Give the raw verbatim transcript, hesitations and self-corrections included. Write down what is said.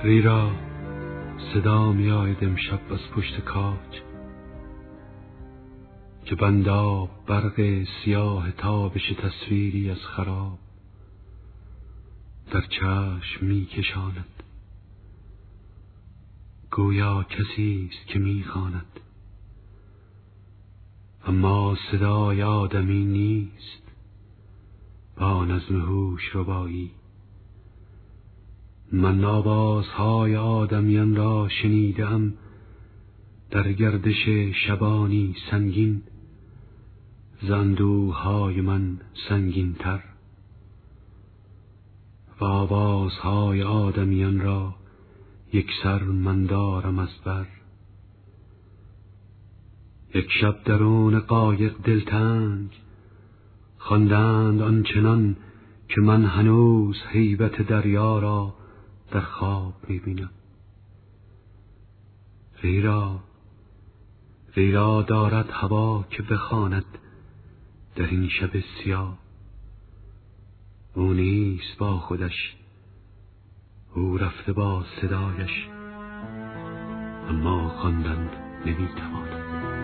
ریرا صدا می آید امشب از پشت کاج، که بنداب برق سیاه تابش تصویری از خراب در چشم می کشاند. گویا کسی است که می خواند، اما صدای آدمی نیست با نظم هوش ربایی. من آوازهای آدمیان را شنیدم در گردش شبانی سنگین، ز اندوه‌های من سنگین تر، و آوازهای آدمیان را یک سر من دارم از بر. یک شب درون قایق دلتنگ خواندند آنچنان که من هنوز هیبت دریا را در خواب می‌بینم. ریرا ریرا دارد هوا که بخواند در این شب سیاه. او نیست با خودش، او رفته با صدایش، اما خواندن نمی‌تواند.